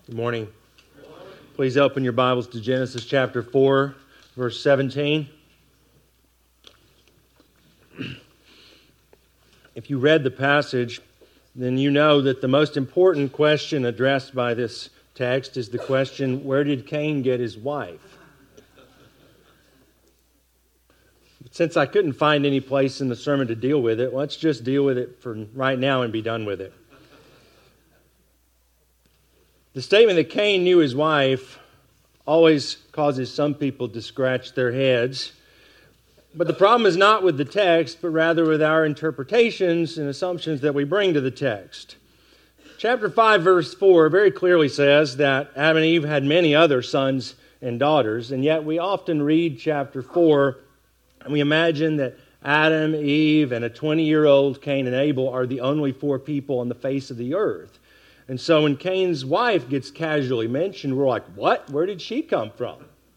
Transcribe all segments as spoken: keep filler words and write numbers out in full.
Good morning. Please open your Bibles to Genesis chapter four, verse seventeen. If you read the passage, then you know that the most important question addressed by this text is the question, where did Cain get his wife? Since I couldn't find any place in the sermon to deal with it, let's just deal with it for right now and be done with it. The statement that Cain knew his wife always causes some people to scratch their heads. But the problem is not with the text, but rather with our interpretations and assumptions that we bring to the text. Chapter five, verse four very clearly says that Adam and Eve had many other sons and daughters, and yet we often read chapter four and we imagine that Adam, Eve, and a twenty-year-old Cain and Abel are the only four people on the face of the earth. And so when Cain's wife gets casually mentioned, we're like, what? Where did she come from?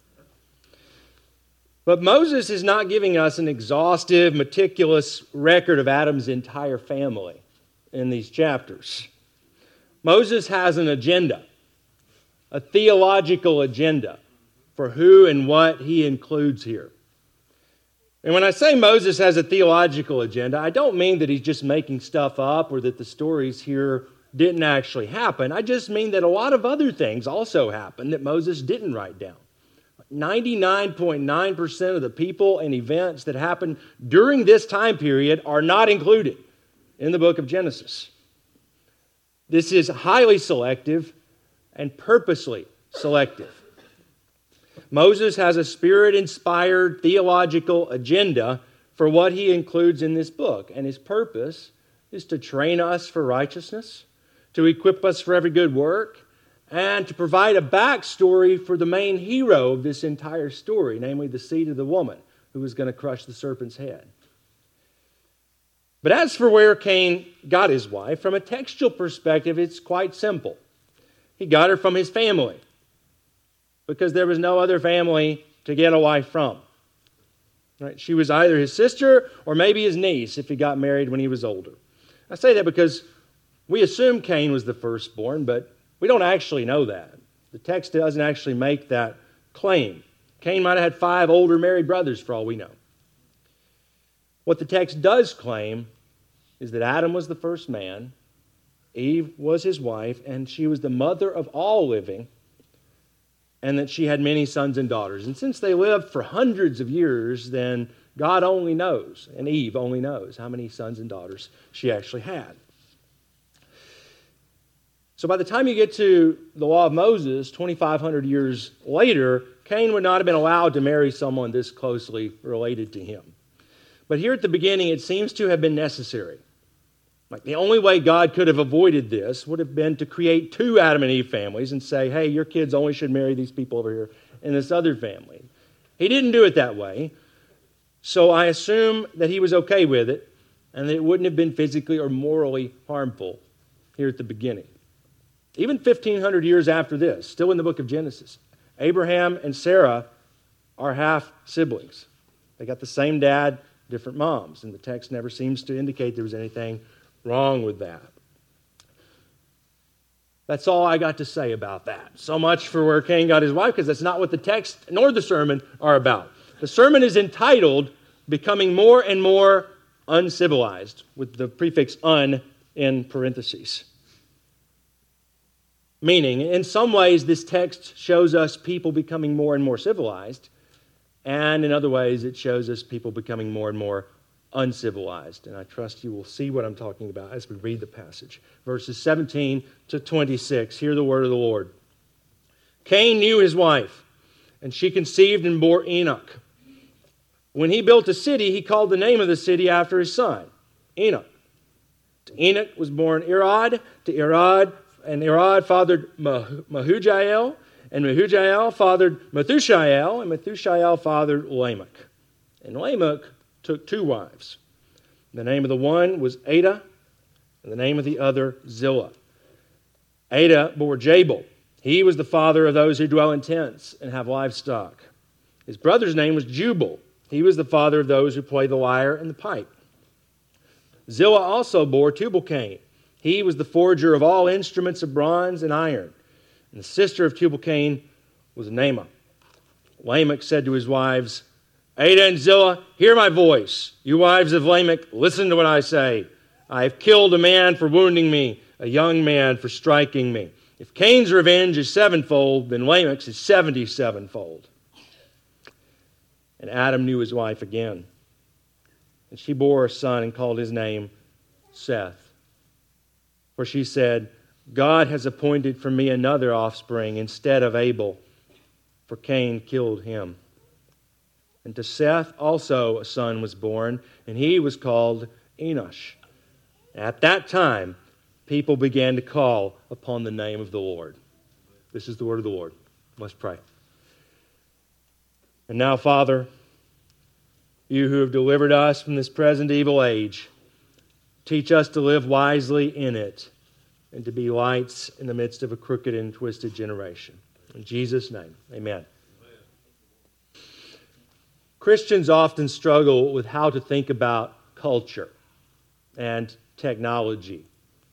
But Moses is not giving us an exhaustive, meticulous record of Adam's entire family in these chapters. Moses has an agenda, a theological agenda for who and what he includes here. And when I say Moses has a theological agenda, I don't mean that he's just making stuff up or that the stories here didn't actually happen. I just mean that a lot of other things also happened that Moses didn't write down. ninety-nine point nine percent of the people and events that happened during this time period are not included in the book of Genesis. This is highly selective and purposely selective. Moses has a Spirit-inspired theological agenda for what he includes in this book, and his purpose is to train us for righteousness, to equip us for every good work, and to provide a backstory for the main hero of this entire story, namely the seed of the woman who was going to crush the serpent's head. But as for where Cain got his wife, from a textual perspective, it's quite simple. He got her from his family because there was no other family to get a wife from. Right? She was either his sister or maybe his niece if he got married when he was older. I say that because we assume Cain was the firstborn, but we don't actually know that. The text doesn't actually make that claim. Cain might have had five older married brothers for all we know. What the text does claim is that Adam was the first man, Eve was his wife, and she was the mother of all living, and that she had many sons and daughters. And since they lived for hundreds of years, then God only knows, and Eve only knows, how many sons and daughters she actually had. So by the time you get to the law of Moses, twenty-five hundred years later, Cain would not have been allowed to marry someone this closely related to him. But here at the beginning, it seems to have been necessary. Like the only way God could have avoided this would have been to create two Adam and Eve families and say, hey, your kids only should marry these people over here in this other family. He didn't do it that way. So I assume that he was okay with it and that it wouldn't have been physically or morally harmful here at the beginning. Even fifteen hundred years after this, still in the book of Genesis, Abraham and Sarah are half siblings. They got the same dad, different moms, and the text never seems to indicate there was anything wrong with that. That's all I got to say about that. So much for where Cain got his wife, because that's not what the text nor the sermon are about. The sermon is entitled, Becoming More and More Uncivilized, with the prefix un in parentheses. Meaning, in some ways, this text shows us people becoming more and more civilized, and in other ways, it shows us people becoming more and more uncivilized. And I trust you will see what I'm talking about as we read the passage. Verses seventeen to twenty-six, hear the word of the Lord. Cain knew his wife, and she conceived and bore Enoch. When he built a city, he called the name of the city after his son, Enoch. To Enoch was born Irad, to Irad, and Irad fathered Mehujael, and Mehujael fathered Methushael, and Methushael fathered Lamech. And Lamech took two wives. The name of the one was Ada, and the name of the other Zillah. Ada bore Jabal. He was the father of those who dwell in tents and have livestock. His brother's name was Jubal. He was the father of those who play the lyre and the pipe. Zillah also bore Tubal-Cain. He was the forger of all instruments of bronze and iron. And the sister of Tubal-Cain was Naamah. Lamech said to his wives, Adah and Zillah, hear my voice. You wives of Lamech, listen to what I say. I have killed a man for wounding me, a young man for striking me. If Cain's revenge is sevenfold, then Lamech's is seventy-sevenfold. And Adam knew his wife again. And she bore a son and called his name Seth. For she said, God has appointed for me another offspring instead of Abel, for Cain killed him. And to Seth also a son was born, and he was called Enosh. At that time, people began to call upon the name of the Lord. This is the word of the Lord. Let's pray. And now, Father, you who have delivered us from this present evil age, teach us to live wisely in it and to be lights in the midst of a crooked and twisted generation. In Jesus' name, amen. Christians often struggle with how to think about culture and technology.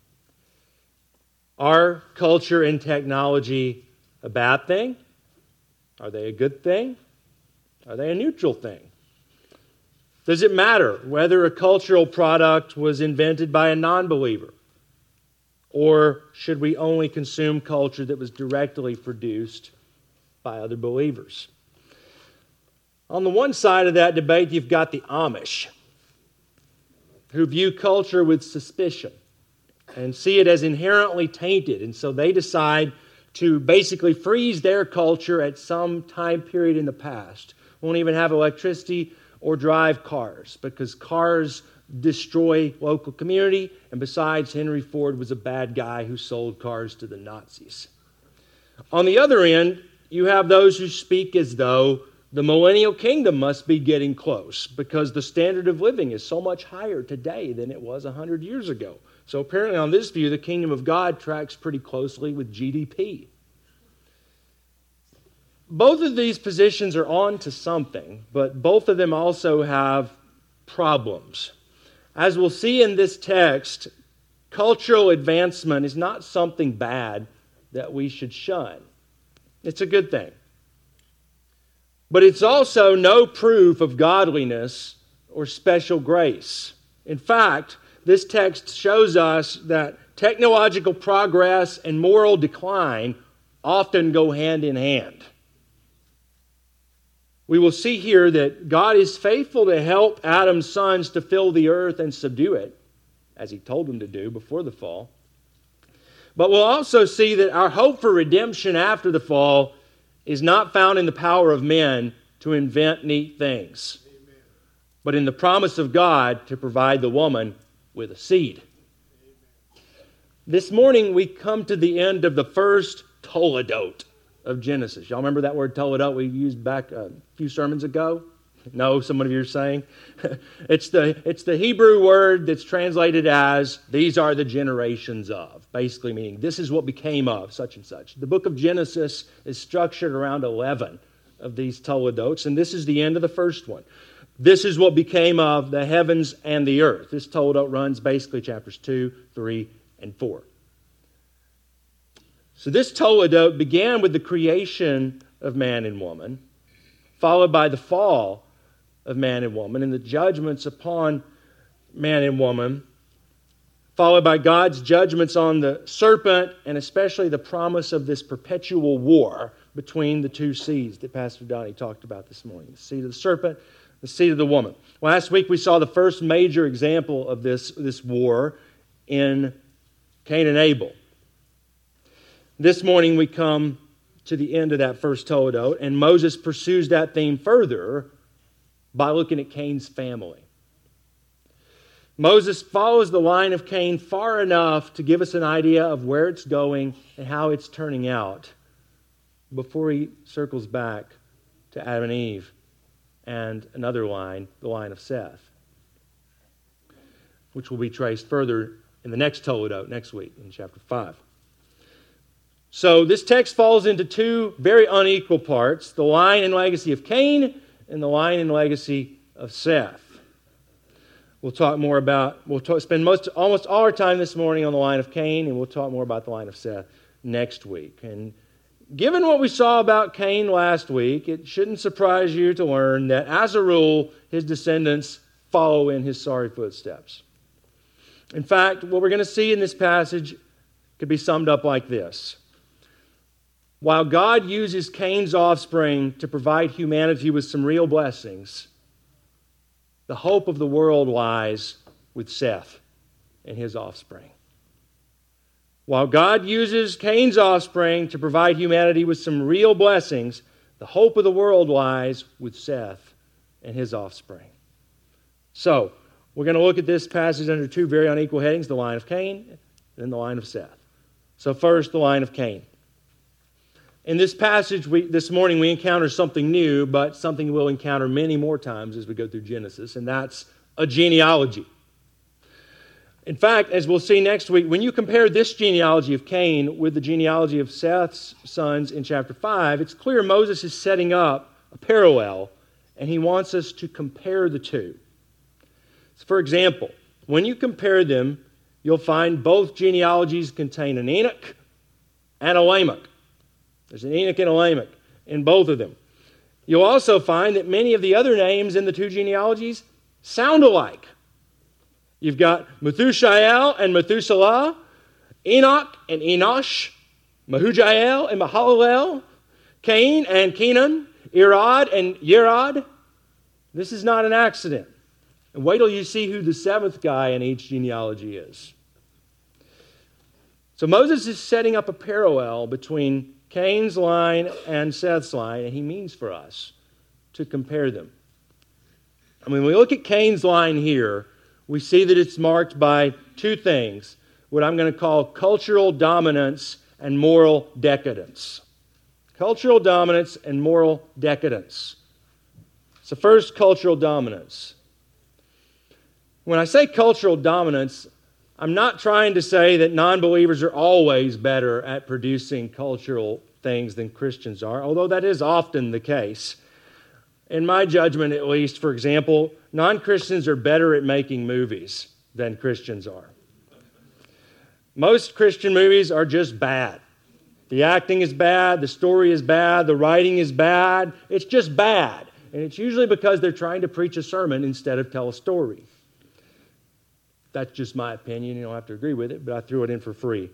Are culture and technology a bad thing? Are they a good thing? Are they a neutral thing? Does it matter whether a cultural product was invented by a non-believer? Or should we only consume culture that was directly produced by other believers? On the one side of that debate, you've got the Amish, who view culture with suspicion and see it as inherently tainted. And so they decide to basically freeze their culture at some time period in the past. Won't even have electricity or drive cars because cars destroy local community. And besides, Henry Ford was a bad guy who sold cars to the Nazis. On the other end, you have those who speak as though the millennial kingdom must be getting close because the standard of living is so much higher today than it was one hundred years ago. So apparently on this view, the kingdom of God tracks pretty closely with G D P. Both of these positions are on to something, but both of them also have problems. As we'll see in this text, cultural advancement is not something bad that we should shun. It's a good thing. But it's also no proof of godliness or special grace. In fact, this text shows us that technological progress and moral decline often go hand in hand. We will see here that God is faithful to help Adam's sons to fill the earth and subdue it, as he told them to do before the fall. But we'll also see that our hope for redemption after the fall is not found in the power of men to invent neat things, Amen. But in the promise of God to provide the woman with a seed. Amen. This morning we come to the end of the first Toledot of Genesis. Y'all remember that word Toledot we used back a few sermons ago? No, some of you are saying. it's the it's the Hebrew word that's translated as, these are the generations of, basically meaning this is what became of such and such. The book of Genesis is structured around eleven of these Toledots, and this is the end of the first one. This is what became of the heavens and the earth. This Toledot runs basically chapters two, three, and four. So this Toledot began with the creation of man and woman, followed by the fall of man and woman and the judgments upon man and woman, followed by God's judgments on the serpent and especially the promise of this perpetual war between the two seeds that Pastor Donnie talked about this morning, the seed of the serpent, the seed of the woman. Last week we saw the first major example of this, this war in Cain and Abel. This morning we come to the end of that first Toledot, and Moses pursues that theme further by looking at Cain's family. Moses follows the line of Cain far enough to give us an idea of where it's going and how it's turning out before he circles back to Adam and Eve and another line, the line of Seth, which will be traced further in the next Toledot next week in chapter five. So this text falls into two very unequal parts, the line and legacy of Cain and the line and legacy of Seth. We'll talk more about, we'll talk, spend most, almost all our time this morning on the line of Cain, and we'll talk more about the line of Seth next week. And given what we saw about Cain last week, it shouldn't surprise you to learn that, as a rule, his descendants follow in his sorry footsteps. In fact, what we're going to see in this passage could be summed up like this. While God uses Cain's offspring to provide humanity with some real blessings, the hope of the world lies with Seth and his offspring. While God uses Cain's offspring to provide humanity with some real blessings, the hope of the world lies with Seth and his offspring. So, we're going to look at this passage under two very unequal headings, the line of Cain and the line of Seth. So first, the line of Cain. In this passage we, this morning, we encounter something new, but something we'll encounter many more times as we go through Genesis, and that's a genealogy. In fact, as we'll see next week, when you compare this genealogy of Cain with the genealogy of Seth's sons in chapter five, it's clear Moses is setting up a parallel, and he wants us to compare the two. So for example, when you compare them, you'll find both genealogies contain an Enoch and a Lamech. There's an Enoch and a Lamech in both of them. You'll also find that many of the other names in the two genealogies sound alike. You've got Methushael and Methuselah, Enoch and Enosh, Mehujael and Mahalalel, Cain and Kenan, Irad and Yerad. This is not an accident. And wait till you see who the seventh guy in each genealogy is. So Moses is setting up a parallel between Cain's line and Seth's line, and he means for us to compare them. I mean, when we look at Cain's line here, we see that it's marked by two things, what I'm going to call cultural dominance and moral decadence. Cultural dominance and moral decadence. So first, cultural dominance. When I say cultural dominance, I'm not trying to say that non-believers are always better at producing cultural things than Christians are, although that is often the case. In my judgment, at least, for example, non-Christians are better at making movies than Christians are. Most Christian movies are just bad. The acting is bad, the story is bad, the writing is bad. It's just bad. And it's usually because they're trying to preach a sermon instead of tell a story. That's just my opinion. You don't have to agree with it, but I threw it in for free.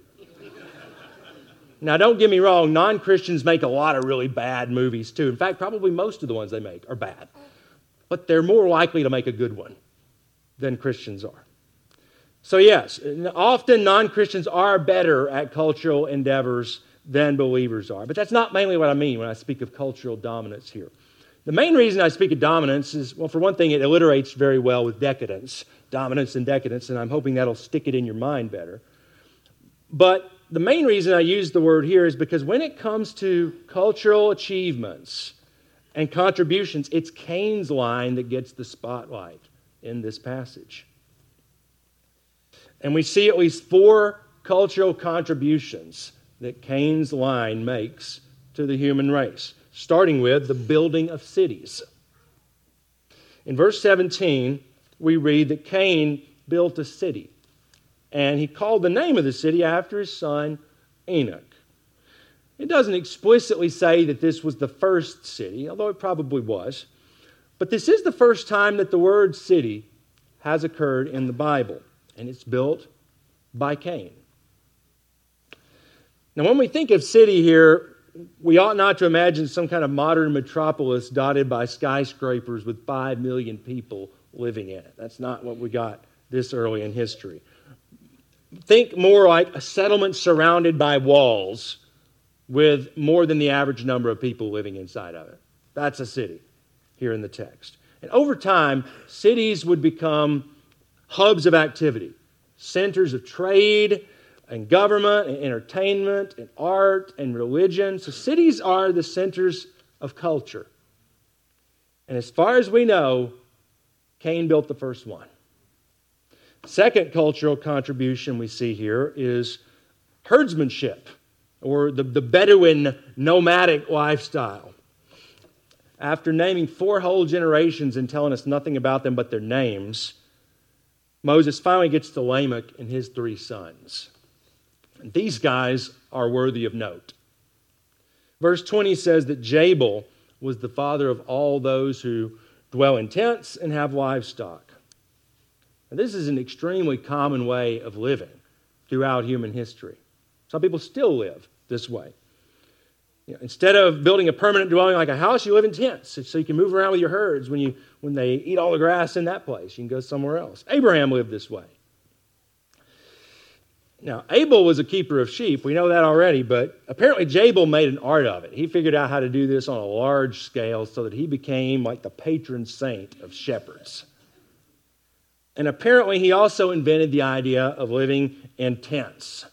Now, don't get me wrong. Non-Christians make a lot of really bad movies, too. In fact, probably most of the ones they make are bad. But they're more likely to make a good one than Christians are. So, yes, often non-Christians are better at cultural endeavors than believers are. But that's not mainly what I mean when I speak of cultural dominance here. The main reason I speak of dominance is, well, for one thing, it alliterates very well with decadence. Dominance and decadence, and I'm hoping that'll stick it in your mind better. But the main reason I use the word here is because when it comes to cultural achievements and contributions, it's Cain's line that gets the spotlight in this passage. And we see at least four cultural contributions that Cain's line makes to the human race, starting with the building of cities. In verse seventeen, we read that Cain built a city, and he called the name of the city after his son Enoch. It doesn't explicitly say that this was the first city, although it probably was, but this is the first time that the word city has occurred in the Bible, and it's built by Cain. Now, when we think of city here, we ought not to imagine some kind of modern metropolis dotted by skyscrapers with five million people living in it. That's not what we got this early in history. Think more like a settlement surrounded by walls with more than the average number of people living inside of it. That's a city here in the text. And over time, cities would become hubs of activity, centers of trade and government and entertainment and art and religion. So cities are the centers of culture. And as far as we know, Cain built the first one. Second cultural contribution we see here is herdsmanship, or the, the Bedouin nomadic lifestyle. After naming four whole generations and telling us nothing about them but their names, Moses finally gets to Lamech and his three sons. And these guys are worthy of note. Verse twenty says that Jabal was the father of all those who dwell in tents and have livestock. Now, this is an extremely common way of living throughout human history. Some people still live this way. You know, instead of building a permanent dwelling like a house, you live in tents so you can move around with your herds. When you when they eat all the grass in that place, you can go somewhere else. Abraham lived this way. Now, Abel was a keeper of sheep. We know that already, but apparently Jabal made an art of it. He figured out how to do this on a large scale so that he became like the patron saint of shepherds. And apparently he also invented the idea of living in tents.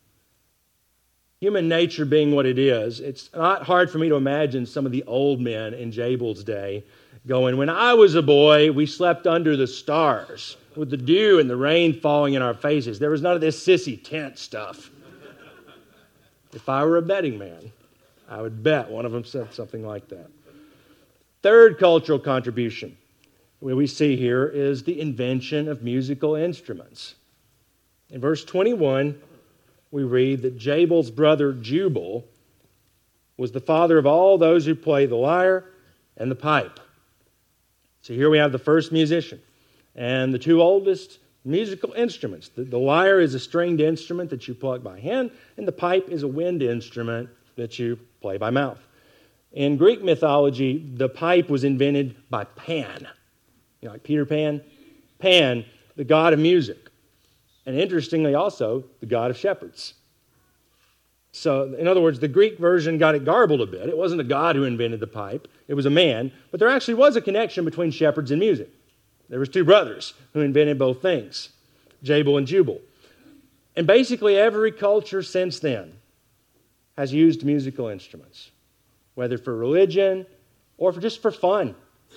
Human nature being what it is, it's not hard for me to imagine some of the old men in Jabal's day going, when I was a boy, we slept under the stars with the dew and the rain falling in our faces. There was none of this sissy tent stuff. If I were a betting man, I would bet one of them said something like that. Third cultural contribution what we see here is the invention of musical instruments. In verse twenty-one, we read that Jabal's brother Jubal was the father of all those who play the lyre and the pipe. So here we have the first musician and the two oldest musical instruments. The, the lyre is a stringed instrument that you pluck by hand, and the pipe is a wind instrument that you play by mouth. In Greek mythology, the pipe was invented by Pan. You know, like Peter Pan? Pan, the god of music. And interestingly also, the god of shepherds. So, in other words, the Greek version got it garbled a bit. It wasn't a god who invented the pipe. It was a man. But there actually was a connection between shepherds and music. There was two brothers who invented both things, Jabal and Jubal. And basically every culture since then has used musical instruments, whether for religion or for just for fun.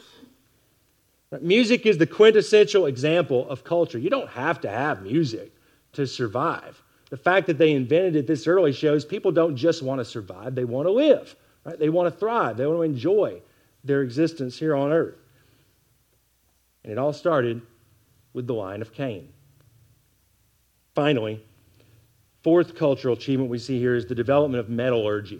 Music is the quintessential example of culture. You don't have to have music to survive. The fact that they invented it this early shows people don't just want to survive, they want to live. Right? They want to thrive. They want to enjoy their existence here on earth. And it all started with the line of Cain. Finally, fourth cultural achievement we see here is the development of metallurgy,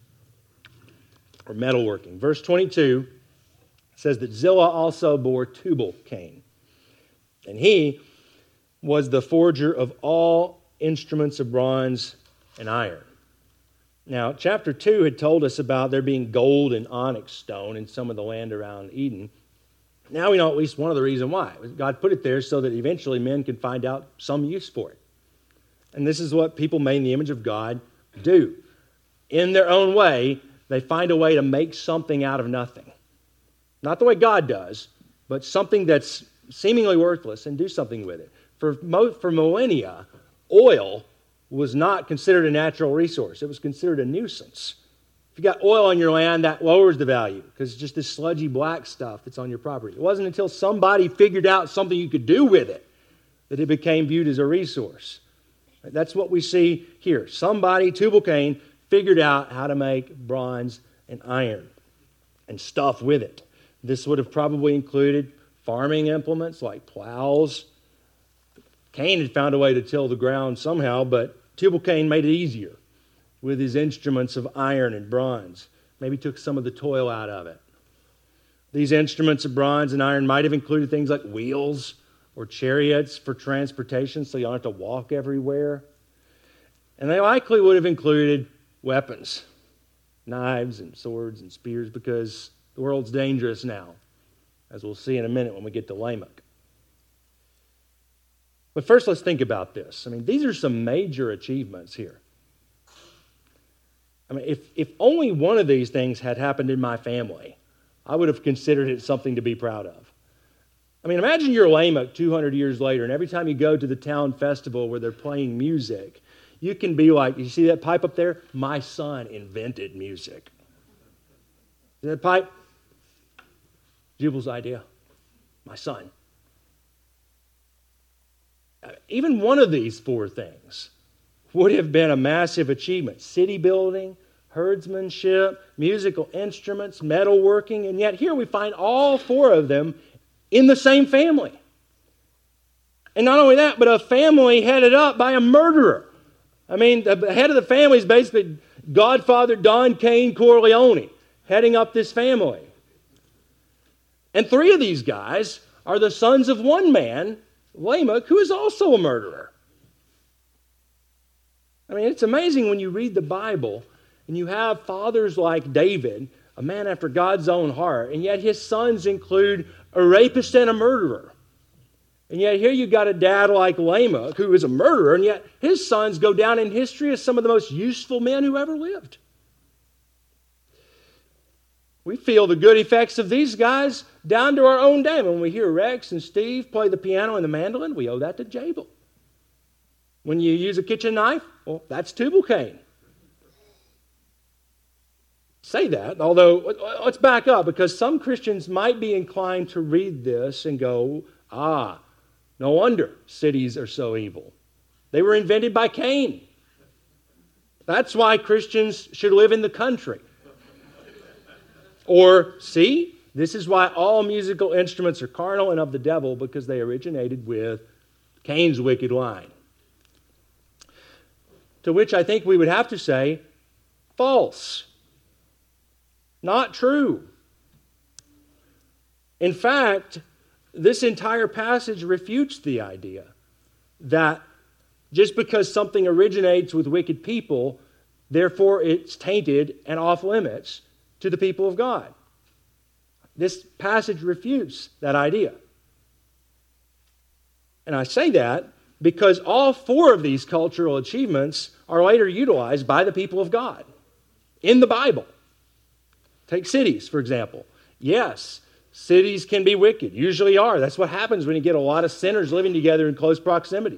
or metalworking. Verse twenty-two says that Zillah also bore Tubal-Cain, and he was the forger of all instruments of bronze and iron. Now, chapter two had told us about there being gold and onyx stone in some of the land around Eden. Now we know at least one of the reasons why. God put it there so that eventually men could find out some use for it. And this is what people made in the image of God do. In their own way, they find a way to make something out of nothing. Not the way God does, but something that's seemingly worthless and do something with it. For, mo- for millennia, oil was not considered a natural resource. It was considered a nuisance. If you got oil on your land, that lowers the value because it's just this sludgy black stuff that's on your property. It wasn't until somebody figured out something you could do with it that it became viewed as a resource. That's what we see here. Somebody, Tubal-Cain, figured out how to make bronze and iron and stuff with it. This would have probably included farming implements like plows. Cain had found a way to till the ground somehow, but Tubal-Cain made it easier with his instruments of iron and bronze. Maybe took some of the toil out of it. These instruments of bronze and iron might have included things like wheels or chariots for transportation so you don't have to walk everywhere. And they likely would have included weapons, knives and swords and spears, because the world's dangerous now, as we'll see in a minute when we get to Lamech. But first, let's think about this. I mean, these are some major achievements here. I mean, if, if only one of these things had happened in my family, I would have considered it something to be proud of. I mean, imagine you're Lamech two hundred years later, and every time you go to the town festival where they're playing music, you can be like, you see that pipe up there? My son invented music. See that pipe? Jubal's idea. My son. Even one of these four things would have been a massive achievement. City building, herdsmanship, musical instruments, metalworking, and yet here we find all four of them in the same family. And not only that, but a family headed up by a murderer. I mean, the head of the family is basically godfather Don Cain Corleone heading up this family. And three of these guys are the sons of one man, Lamech, who is also a murderer. I mean, it's amazing when you read the Bible and you have fathers like David, a man after God's own heart, and yet his sons include a rapist and a murderer. And yet here you've got a dad like Lamech, who is a murderer, and yet his sons go down in history as some of the most useful men who ever lived. We feel the good effects of these guys down to our own day. When we hear Rex and Steve play the piano and the mandolin, we owe that to Jabal. When you use a kitchen knife, well, that's Tubal-Cain. Say that, although let's back up, because some Christians might be inclined to read this and go, ah, no wonder cities are so evil. They were invented by Cain. That's why Christians should live in the country. Or, see, this is why all musical instruments are carnal and of the devil, because they originated with Cain's wicked line. To which I think we would have to say, false. Not true. In fact, this entire passage refutes the idea that just because something originates with wicked people, therefore it's tainted and off limits to the people of God. This passage refutes that idea. And I say that because all four of these cultural achievements are later utilized by the people of God in the Bible. Take cities, for example. Yes, cities can be wicked, usually are. That's what happens when you get a lot of sinners living together in close proximity.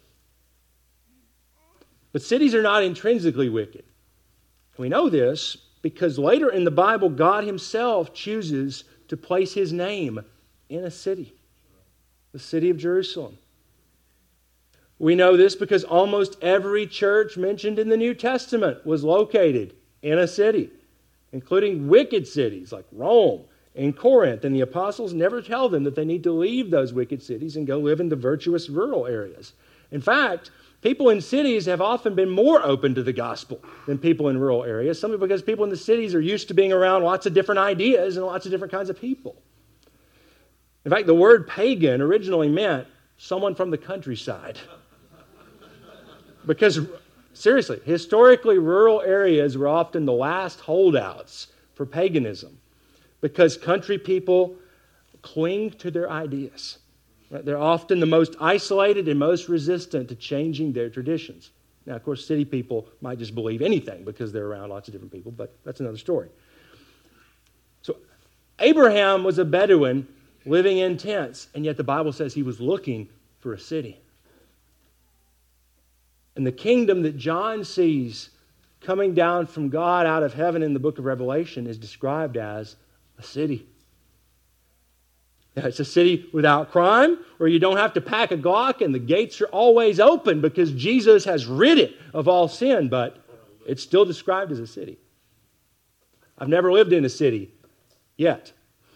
But cities are not intrinsically wicked. We know this because later in the Bible, God himself chooses to place his name in a city, the city of Jerusalem. We know this because almost every church mentioned in the New Testament was located in a city, including wicked cities like Rome and Corinth. And the apostles never tell them that they need to leave those wicked cities and go live in the virtuous rural areas. In fact, people in cities have often been more open to the gospel than people in rural areas, simply because people in the cities are used to being around lots of different ideas and lots of different kinds of people. In fact, the word pagan originally meant someone from the countryside. Because, seriously, historically, rural areas were often the last holdouts for paganism because country people cling to their ideas. They're often the most isolated and most resistant to changing their traditions. Now, of course, city people might just believe anything because they're around lots of different people, but that's another story. So, Abraham was a Bedouin living in tents, and yet the Bible says he was looking for a city. And the kingdom that John sees coming down from God out of heaven in the book of Revelation is described as a city. Now, it's a city without crime, where you don't have to pack a Glock and the gates are always open because Jesus has rid it of all sin, but it's still described as a city. I've never lived in a city yet.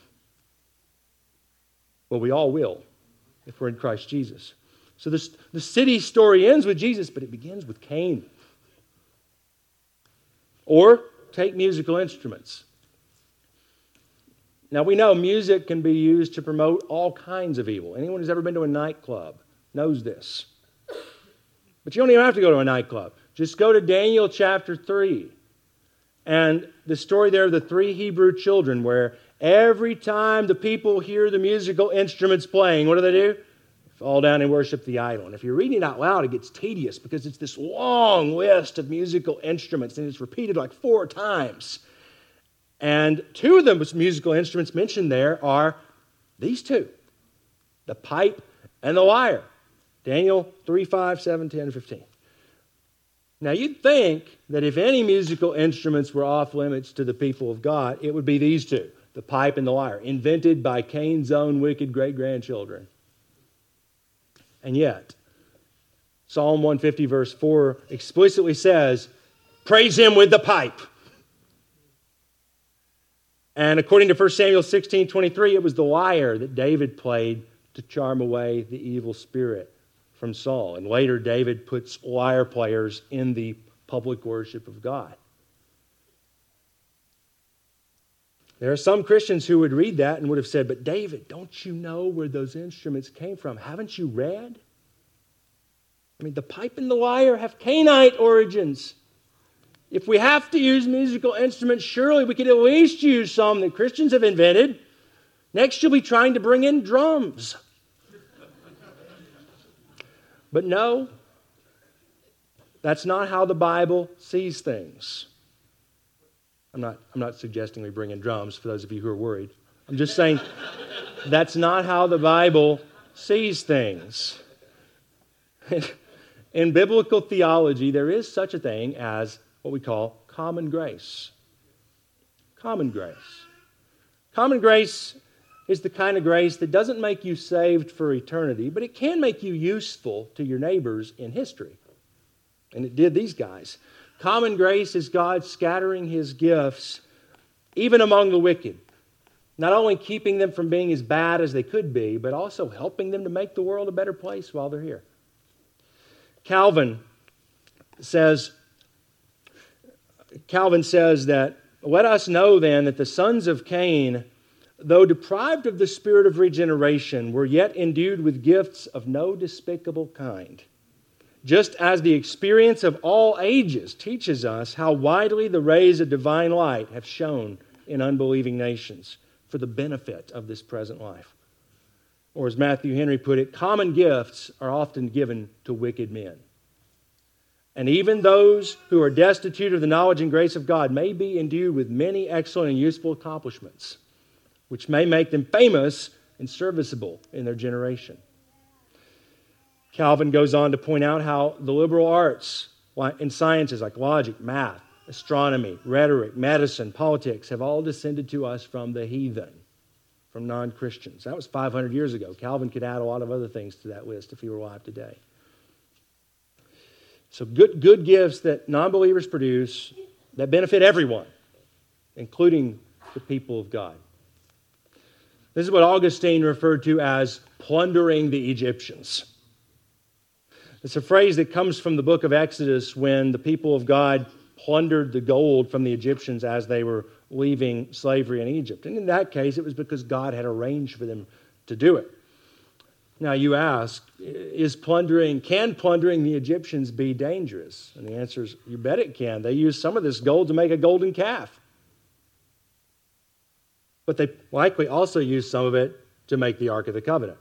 Well, we all will if we're in Christ Jesus. So this, the city story ends with Jesus, but it begins with Cain. Or take musical instruments. Now we know music can be used to promote all kinds of evil. Anyone who's ever been to a nightclub knows this. But you don't even have to go to a nightclub. Just go to Daniel chapter three. And the story there of the three Hebrew children, where every time the people hear the musical instruments playing, what do they do? Fall down and worship the idol. And if you're reading it out loud, it gets tedious because it's this long list of musical instruments and it's repeated like four times. And two of the musical instruments mentioned there are these two, the pipe and the lyre. Daniel three, five, seven, ten, and fifteen. Now you'd think that if any musical instruments were off limits to the people of God, it would be these two, the pipe and the lyre, invented by Cain's own wicked great-grandchildren. And yet, Psalm one fifty verse four explicitly says, praise him with the pipe. And according to First Samuel sixteen twenty-three, it was the lyre that David played to charm away the evil spirit from Saul. And later, David puts lyre players in the public worship of God. There are some Christians who would read that and would have said, but David, don't you know where those instruments came from? Haven't you read? I mean, the pipe and the lyre have Canaanite origins. If we have to use musical instruments, surely we could at least use some that Christians have invented. Next, you'll be trying to bring in drums. But no, that's not how the Bible sees things. I'm not, I'm not suggesting we bring in drums for those of you who are worried. I'm just saying that's not how the Bible sees things. In biblical theology, there is such a thing as what we call common grace. Common grace. Common grace is the kind of grace that doesn't make you saved for eternity, but it can make you useful to your neighbors in history. And it did these guys. Common grace is God scattering His gifts even among the wicked, not only keeping them from being as bad as they could be, but also helping them to make the world a better place while they're here. Calvin says, Calvin says that, let us know then that the sons of Cain, though deprived of the spirit of regeneration, were yet endued with gifts of no despicable kind. Just as the experience of all ages teaches us how widely the rays of divine light have shone in unbelieving nations for the benefit of this present life. Or as Matthew Henry put it, common gifts are often given to wicked men. And even those who are destitute of the knowledge and grace of God may be endued with many excellent and useful accomplishments, which may make them famous and serviceable in their generation. Calvin goes on to point out how the liberal arts and sciences like logic, math, astronomy, rhetoric, medicine, politics have all descended to us from the heathen, from non-Christians. That was five hundred years ago. Calvin could add a lot of other things to that list if he were alive today. So good, good gifts that non-believers produce that benefit everyone, including the people of God. This is what Augustine referred to as plundering the Egyptians. It's a phrase that comes from the book of Exodus when the people of God plundered the gold from the Egyptians as they were leaving slavery in Egypt. And in that case, it was because God had arranged for them to do it. Now you ask, is plundering, can plundering the Egyptians be dangerous? And the answer is, you bet it can. They used some of this gold to make a golden calf. But they likely also used some of it to make the Ark of the Covenant.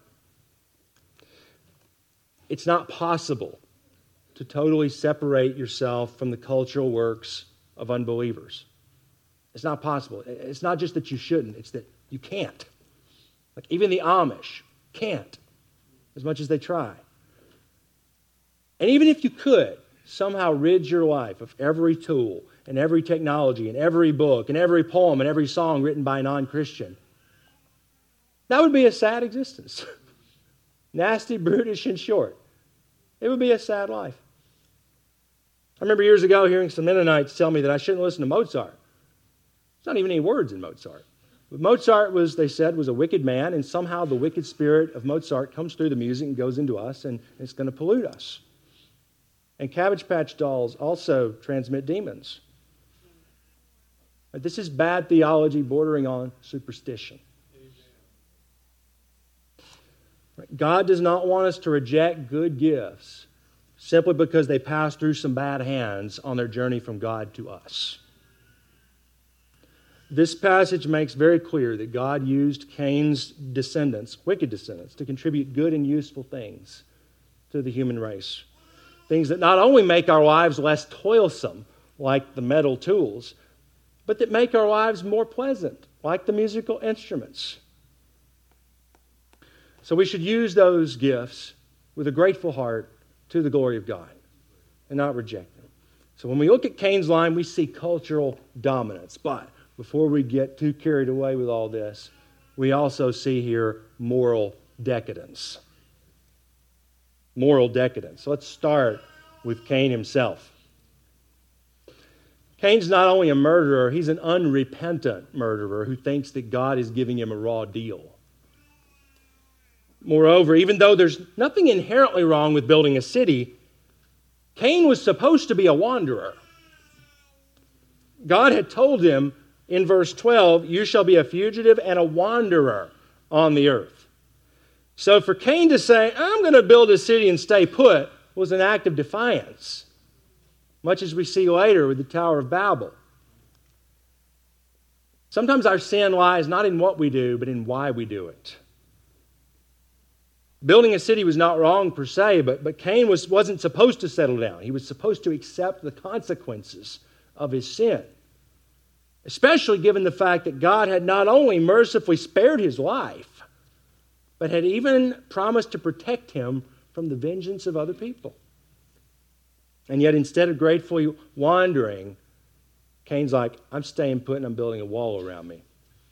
It's not possible to totally separate yourself from the cultural works of unbelievers. It's not possible. It's not just that you shouldn't, it's that you can't. Like even the Amish can't, as much as they try. And even if you could somehow rid your life of every tool and every technology and every book and every poem and every song written by a non-Christian, that would be a sad existence. Nasty, brutish, and short. It would be a sad life. I remember years ago hearing some Mennonites tell me that I shouldn't listen to Mozart. There's not even any words in Mozart. But Mozart was, they said, was a wicked man, and somehow the wicked spirit of Mozart comes through the music and goes into us, and it's going to pollute us. And Cabbage Patch Dolls also transmit demons. But this is bad theology bordering on superstition. God does not want us to reject good gifts simply because they pass through some bad hands on their journey from God to us. This passage makes very clear that God used Cain's descendants, wicked descendants, to contribute good and useful things to the human race. Things that not only make our lives less toilsome, like the metal tools, but that make our lives more pleasant, like the musical instruments. So we should use those gifts with a grateful heart to the glory of God and not reject them. So when we look at Cain's line, we see cultural dominance. But before we get too carried away with all this, we also see here moral decadence. Moral decadence. So let's start with Cain himself. Cain's not only a murderer, he's an unrepentant murderer who thinks that God is giving him a raw deal. Moreover, even though there's nothing inherently wrong with building a city, Cain was supposed to be a wanderer. God had told him in verse twelve, you shall be a fugitive and a wanderer on the earth. So for Cain to say, I'm going to build a city and stay put, was an act of defiance, much as we see later with the Tower of Babel. Sometimes our sin lies not in what we do, but in why we do it. Building a city was not wrong per se, but, but Cain was, wasn't supposed to settle down. He was supposed to accept the consequences of his sin, especially given the fact that God had not only mercifully spared his life, but had even promised to protect him from the vengeance of other people. And yet instead of gratefully wandering, Cain's like, I'm staying put and I'm building a wall around me.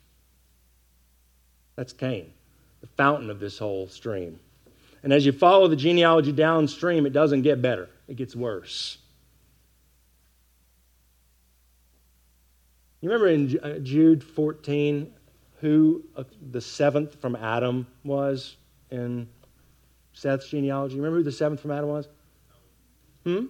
That's Cain, the fountain of this whole stream. And as you follow the genealogy downstream, it doesn't get better. It gets worse. You remember in Jude fourteen who the seventh from Adam was in Seth's genealogy? Remember who the seventh from Adam was? Hmm?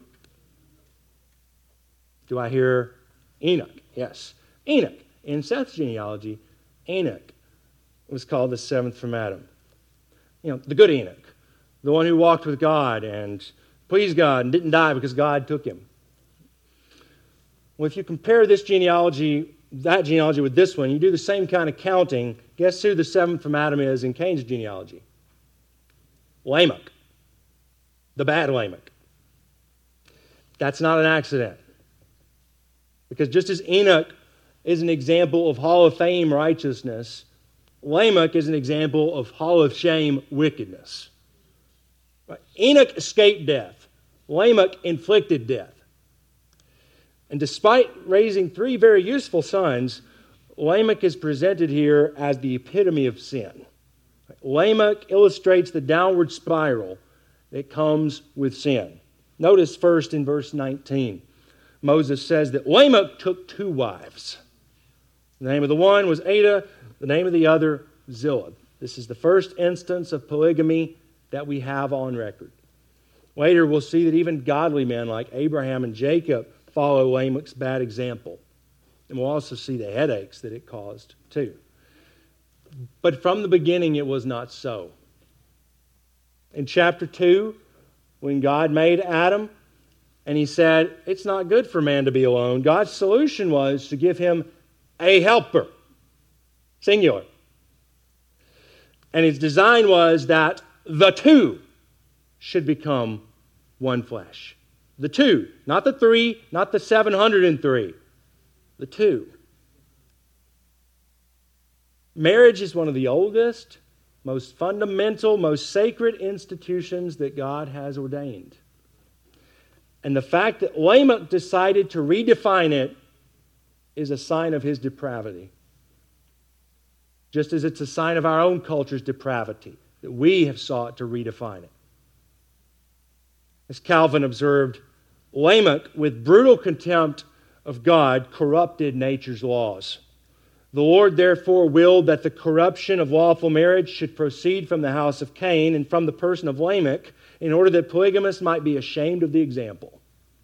Do I hear Enoch? Yes. Enoch. In Seth's genealogy, Enoch was called the seventh from Adam. You know, the good Enoch. The one who walked with God and pleased God and didn't die because God took him. Well, if you compare this genealogy, that genealogy with this one, you do the same kind of counting, guess who the seventh from Adam is in Cain's genealogy? Lamech. The bad Lamech. That's not an accident. Because just as Enoch is an example of Hall of Fame righteousness, Lamech is an example of Hall of Shame wickedness. Enoch escaped death. Lamech inflicted death. And despite raising three very useful sons, Lamech is presented here as the epitome of sin. Lamech illustrates the downward spiral that comes with sin. Notice first in verse nineteen, Moses says that Lamech took two wives. The name of the one was Adah, the name of the other, Zillah. This is the first instance of polygamy that we have on record. Later, we'll see that even godly men like Abraham and Jacob follow Lamech's bad example. And we'll also see the headaches that it caused, too. But from the beginning, it was not so. In chapter two, when God made Adam, and he said, it's not good for man to be alone, God's solution was to give him a helper, singular. And his design was that the two should become one flesh. The two, not the three, not the seven hundred three. The two. Marriage is one of the oldest, most fundamental, most sacred institutions that God has ordained. And the fact that Lamech decided to redefine it is a sign of his depravity. Just as it's a sign of our own culture's depravity, that we have sought to redefine it. As Calvin observed, Lamech, with brutal contempt of God, corrupted nature's laws. The Lord therefore willed that the corruption of lawful marriage should proceed from the house of Cain and from the person of Lamech, in order that polygamists might be ashamed of the example.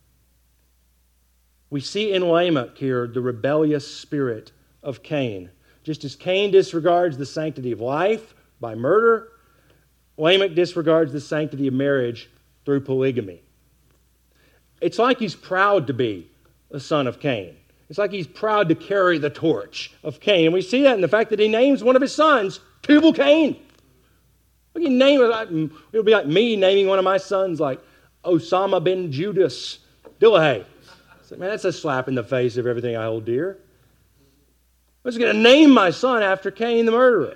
We see in Lamech here the rebellious spirit of Cain. Just as Cain disregards the sanctity of life by murder, Lamech disregards the sanctity of marriage through polygamy. It's like he's proud to be a son of Cain. It's like he's proud to carry the torch of Cain. And we see that in the fact that he names one of his sons Tubal Cain. Look, he name it. It'll be like me naming one of my sons like Osama bin Judas Dillahay. So, man, that's a slap in the face of everything I hold dear. I was going to name my son after Cain the murderer.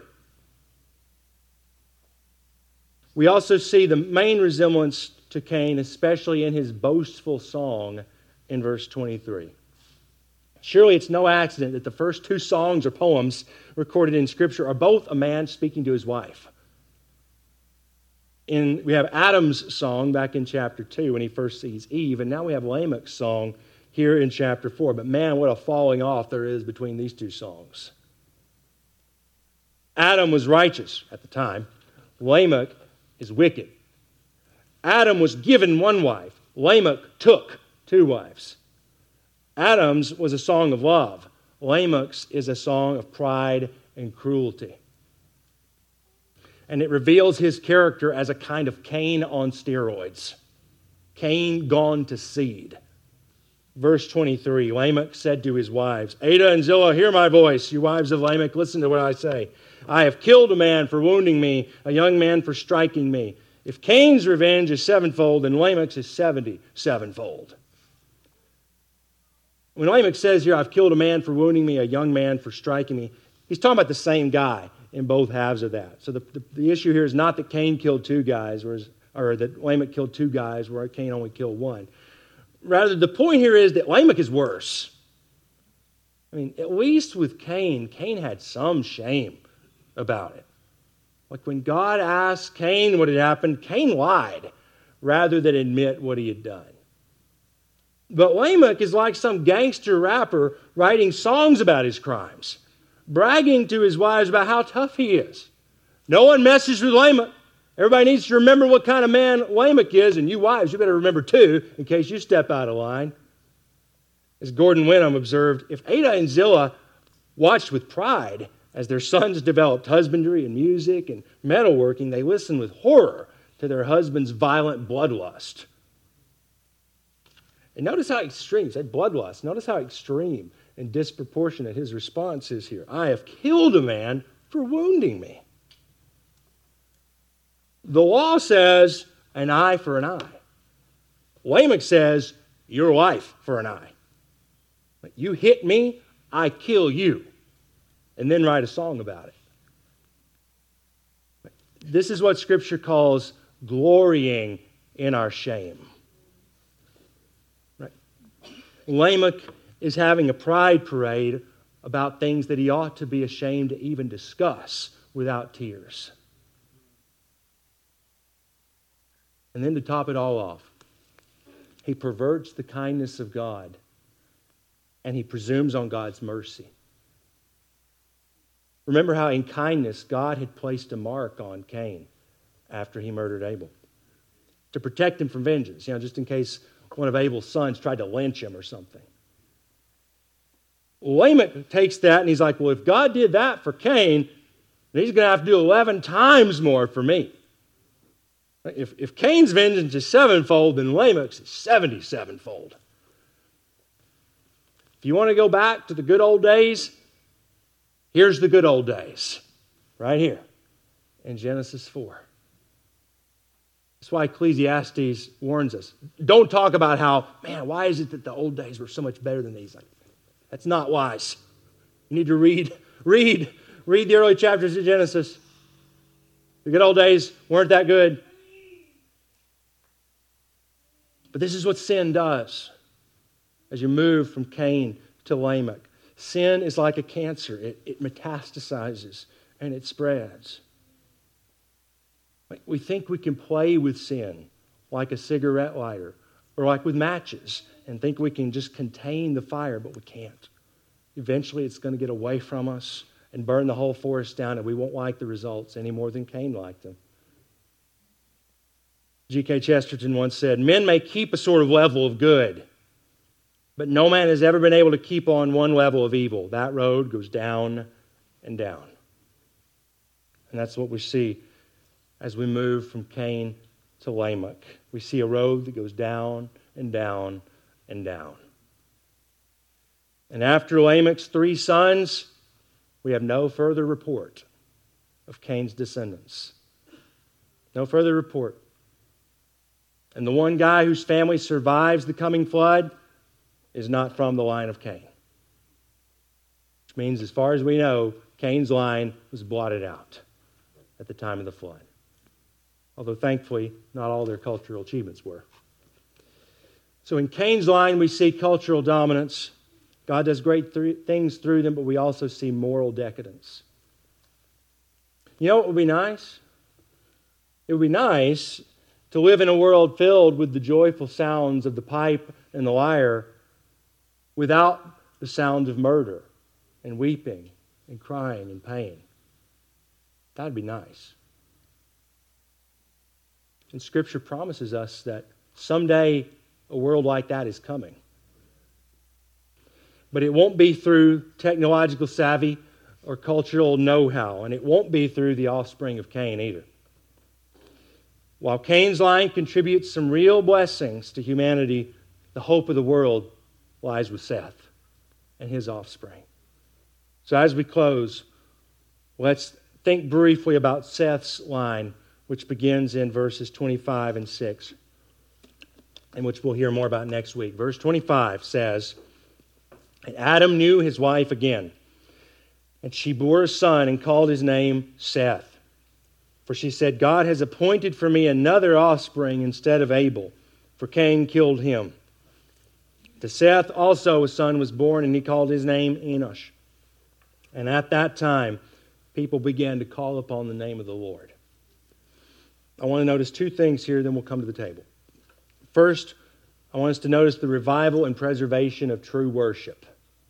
We also see the main resemblance to Cain, especially in his boastful song in verse twenty-three. Surely it's no accident that the first two songs or poems recorded in Scripture are both a man speaking to his wife. In, we have Adam's song back in chapter two when he first sees Eve, and now we have Lamech's song here in chapter four. But man, what a falling off there is between these two songs. Adam was righteous at the time. Lamech is wicked. Adam was given one wife. Lamech took two wives. Adam's was a song of love. Lamech's is a song of pride and cruelty. And it reveals his character as a kind of Cain on steroids. Cain gone to seed. Verse twenty-three, Lamech said to his wives, Adah and Zillah, hear my voice. You wives of Lamech, listen to what I say. I have killed a man for wounding me, a young man for striking me. If Cain's revenge is sevenfold, then Lamech's is seventy-sevenfold. When Lamech says here, I've killed a man for wounding me, a young man for striking me, he's talking about the same guy in both halves of that. So the, the, the issue here is not that Cain killed two guys, whereas, or that Lamech killed two guys, where Cain only killed one. Rather, the point here is that Lamech is worse. I mean, at least with Cain, Cain had some shame about it. Like when God asked Cain what had happened, Cain lied rather than admit what he had done. But Lamech is like some gangster rapper writing songs about his crimes, bragging to his wives about how tough he is. No one messes with Lamech. Everybody needs to remember what kind of man Lamech is, and you wives, you better remember too, in case you step out of line. As Gordon Wenham observed, if Adah and Zillah watched with pride as their sons developed husbandry and music and metalworking, they listened with horror to their husband's violent bloodlust. And notice how extreme, say bloodlust, notice how extreme and disproportionate his response is here. I have killed a man for wounding me. The law says an eye for an eye. Lamech says your life for an eye. You hit me, I kill you. And then write a song about it. This is what Scripture calls glorying in our shame. Right? Lamech is having a pride parade about things that he ought to be ashamed to even discuss without tears. And then to top it all off, he perverts the kindness of God and he presumes on God's mercy. Remember how in kindness God had placed a mark on Cain after he murdered Abel to protect him from vengeance, you know, just in case one of Abel's sons tried to lynch him or something. Lamech takes that and he's like, well, if God did that for Cain, then he's going to have to do eleven times more for me. If, if Cain's vengeance is sevenfold, then Lamech's is seventy-sevenfold. If you want to go back to the good old days, here's the good old days, right here in Genesis four. That's why Ecclesiastes warns us. Don't talk about how, man, why is it that the old days were so much better than these? Like, that's not wise. You need to read, read, read the early chapters of Genesis. The good old days weren't that good. But this is what sin does as you move from Cain to Lamech. Sin is like a cancer. It, it metastasizes and it spreads. We think we can play with sin like a cigarette lighter or like with matches and think we can just contain the fire, but we can't. Eventually it's going to get away from us and burn the whole forest down, and we won't like the results any more than Cain liked them. G K Chesterton once said, men may keep a sort of level of good, but no man has ever been able to keep on one level of evil. That road goes down and down. And that's what we see as we move from Cain to Lamech. We see a road that goes down and down and down. And after Lamech's three sons, we have no further report of Cain's descendants. No further report. And the one guy whose family survives the coming flood is not from the line of Cain. Which means, as far as we know, Cain's line was blotted out at the time of the flood. Although, thankfully, not all their cultural achievements were. So in Cain's line, we see cultural dominance. God does great th- things through them, but we also see moral decadence. You know what would be nice? It would be nice to live in a world filled with the joyful sounds of the pipe and the lyre without the sounds of murder and weeping and crying and pain. That would be nice. And Scripture promises us that someday a world like that is coming. But it won't be through technological savvy or cultural know-how, and it won't be through the offspring of Cain either. While Cain's line contributes some real blessings to humanity, the hope of the world lies with Seth and his offspring. So as we close, let's think briefly about Seth's line, which begins in verses twenty-five and six, and which we'll hear more about next week. Verse twenty-five says, "And Adam knew his wife again, and she bore a son and called his name Seth. For she said, God has appointed for me another offspring instead of Abel, for Cain killed him. To Seth also a son was born, and he called his name Enosh. And at that time, people began to call upon the name of the Lord." I want to notice two things here, then we'll come to the table. First, I want us to notice the revival and preservation of true worship.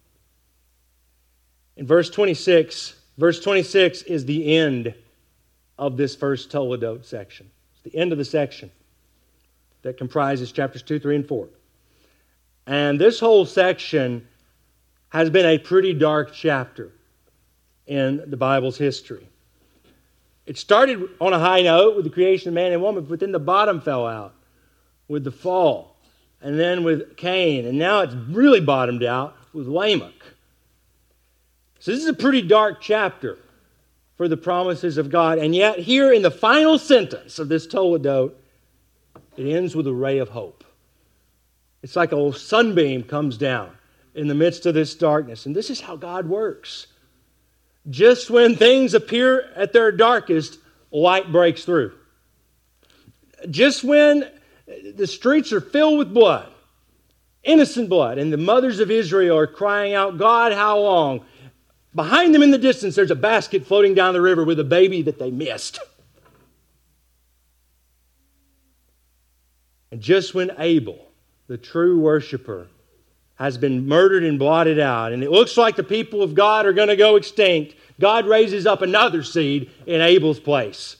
In verse twenty-six, verse twenty-six is the end of this first Toledot section. It's the end of the section that comprises chapters two, three, and four. And this whole section has been a pretty dark chapter in the Bible's history. It started on a high note with the creation of man and woman, but then the bottom fell out with the fall, and then with Cain, and now it's really bottomed out with Lamech. So this is a pretty dark chapter for the promises of God, and yet here in the final sentence of this Toledot, it ends with a ray of hope. It's like a sunbeam comes down in the midst of this darkness, and this is how God works. Just when things appear at their darkest, light breaks through. Just when the streets are filled with blood, innocent blood, and the mothers of Israel are crying out, God, how long? Behind them in the distance, there's a basket floating down the river with a baby that they missed. And just when Abel, the true worshiper, has been murdered and blotted out, and it looks like the people of God are going to go extinct, God raises up another seed in Abel's place.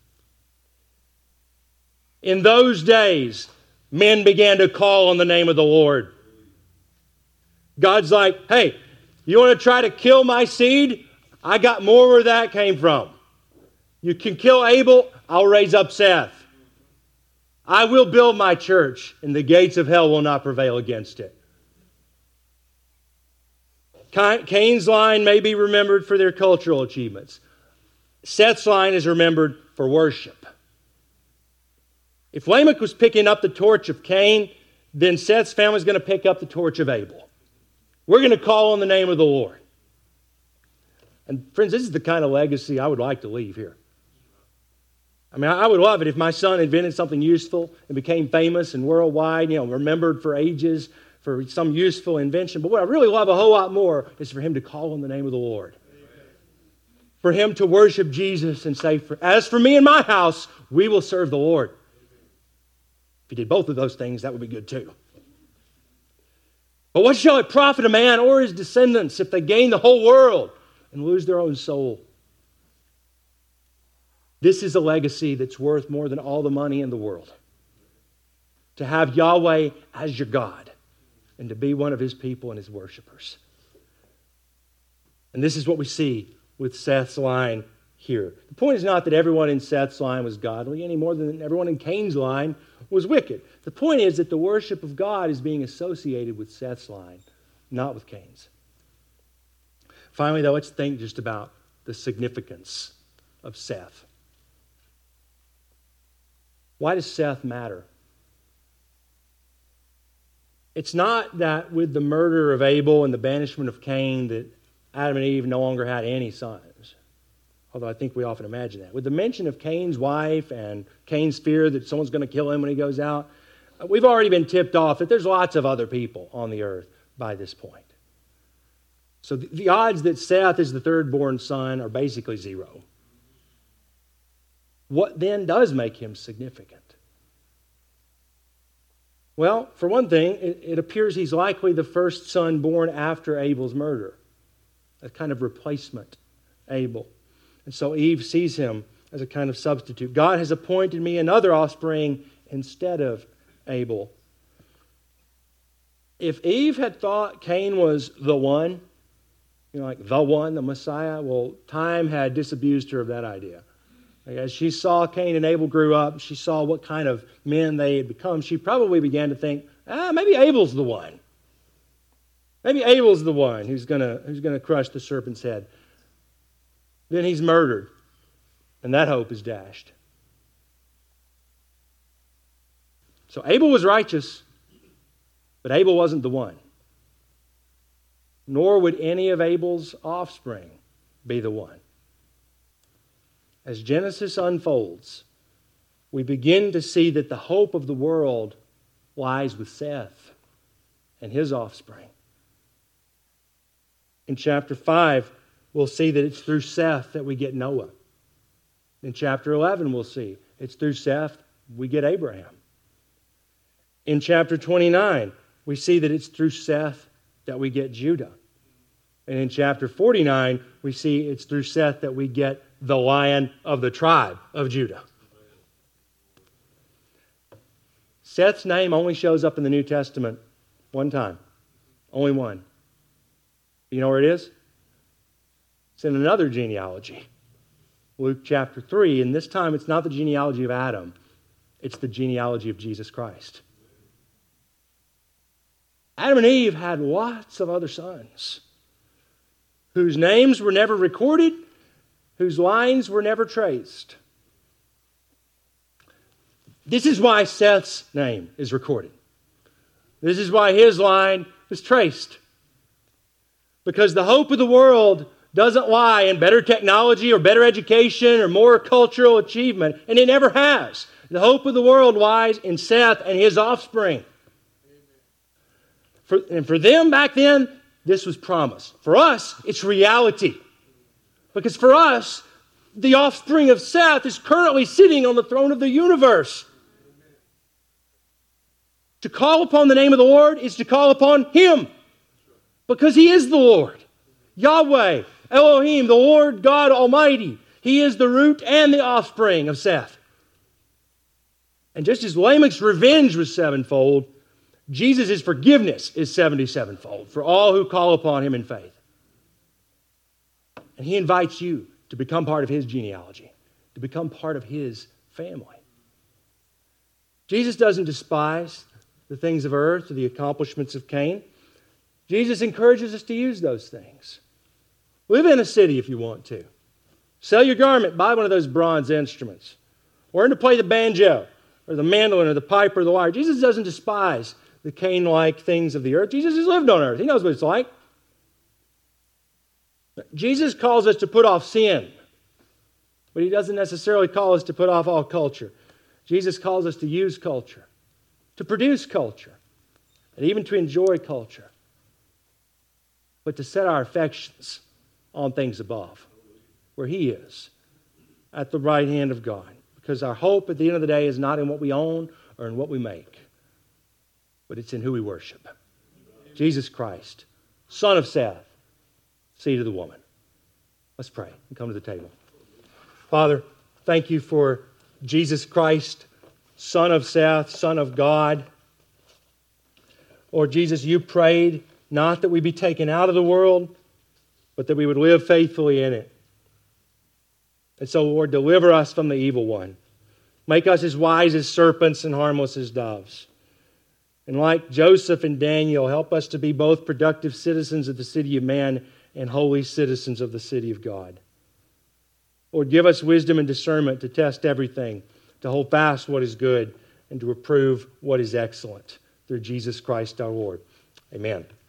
In those days, men began to call on the name of the Lord. God's like, hey, you want to try to kill my seed? I got more where that came from. You can kill Abel, I'll raise up Seth. I will build my church, and the gates of hell will not prevail against it. Cain's line may be remembered for their cultural achievements. Seth's line is remembered for worship. If Lamech was picking up the torch of Cain, then Seth's family is going to pick up the torch of Abel. We're going to call on the name of the Lord. And friends, this is the kind of legacy I would like to leave here. I mean, I would love it if my son invented something useful and became famous and worldwide, you know, remembered for ages for some useful invention. But what I really love a whole lot more is for him to call on the name of the Lord. Amen. For him to worship Jesus and say, as for me and my house, we will serve the Lord. Amen. If he did both of those things, that would be good too. But what shall it profit a man or his descendants if they gain the whole world and lose their own soul? This is a legacy that's worth more than all the money in the world. To have Yahweh as your God and to be one of his people and his worshipers. And this is what we see with Seth's line here. The point is not that everyone in Seth's line was godly any more than everyone in Cain's line was wicked. The point is that the worship of God is being associated with Seth's line, not with Cain's. Finally, though, let's think just about the significance of Seth. Why does Seth matter? It's not that with the murder of Abel and the banishment of Cain that Adam and Eve no longer had any sons. Although I think we often imagine that. With the mention of Cain's wife and Cain's fear that someone's going to kill him when he goes out, we've already been tipped off that there's lots of other people on the earth by this point. So the, the odds that Seth is the third-born son are basically zero. What then does make him significant? Well, for one thing, it, it appears he's likely the first son born after Abel's murder, a kind of replacement Abel. And so Eve sees him as a kind of substitute. God has appointed me another offspring instead of Abel. If Eve had thought Cain was the one, you know, like the one, the Messiah, well, time had disabused her of that idea. As she saw Cain and Abel grew up, she saw what kind of men they had become, she probably began to think, ah, maybe Abel's the one. Maybe Abel's the one who's gonna who's gonna crush the serpent's head. Then he's murdered, and that hope is dashed. So Abel was righteous, but Abel wasn't the one. Nor would any of Abel's offspring be the one. As Genesis unfolds, we begin to see that the hope of the world lies with Seth and his offspring. In chapter five, we'll see that it's through Seth that we get Noah. In chapter eleven, we'll see it's through Seth we get Abraham. In chapter twenty-nine, we see that it's through Seth that we get Judah. And in chapter forty-nine, we see it's through Seth that we get the Lion of the tribe of Judah. Seth's name only shows up in the New Testament one time. Only one. You know where it is? It's in another genealogy. Luke chapter three, and this time it's not the genealogy of Adam. It's the genealogy of Jesus Christ. Adam and Eve had lots of other sons whose names were never recorded, whose lines were never traced. This is why Seth's name is recorded. This is why his line is traced. Because the hope of the world doesn't lie in better technology or better education or more cultural achievement, and it never has. The hope of the world lies in Seth and his offspring. For, and for them back then, this was promise. For us, it's reality. Because for us, the offspring of Seth is currently sitting on the throne of the universe. To call upon the name of the Lord is to call upon Him. Because He is the Lord. Yahweh, Elohim, the Lord God Almighty. He is the root and the offspring of Seth. And just as Lamech's revenge was sevenfold, Jesus' forgiveness is seventy-sevenfold for all who call upon Him in faith. And He invites you to become part of His genealogy, to become part of His family. Jesus doesn't despise the things of earth or the accomplishments of Cain. Jesus encourages us to use those things. Live in a city if you want to. Sell your garment, buy one of those bronze instruments. Learn to play the banjo or the mandolin or the pipe or the lyre. Jesus doesn't despise the Cain-like things of the earth. Jesus has lived on earth. He knows what it's like. Jesus calls us to put off sin, but He doesn't necessarily call us to put off all culture. Jesus calls us to use culture, to produce culture, and even to enjoy culture, but to set our affections on things above, where He is, at the right hand of God. Because our hope at the end of the day is not in what we own or in what we make, but it's in who we worship. Jesus Christ, Son of Seth, seed of the woman. Let's pray and come to the table. Father, thank You for Jesus Christ, Son of Seth, Son of God. Lord Jesus, You prayed not that we be taken out of the world, but that we would live faithfully in it. And so, Lord, deliver us from the evil one. Make us as wise as serpents and harmless as doves. And like Joseph and Daniel, help us to be both productive citizens of the city of man and holy citizens of the city of God. Lord, give us wisdom and discernment to test everything, to hold fast what is good, and to reprove what is excellent. Through Jesus Christ our Lord. Amen.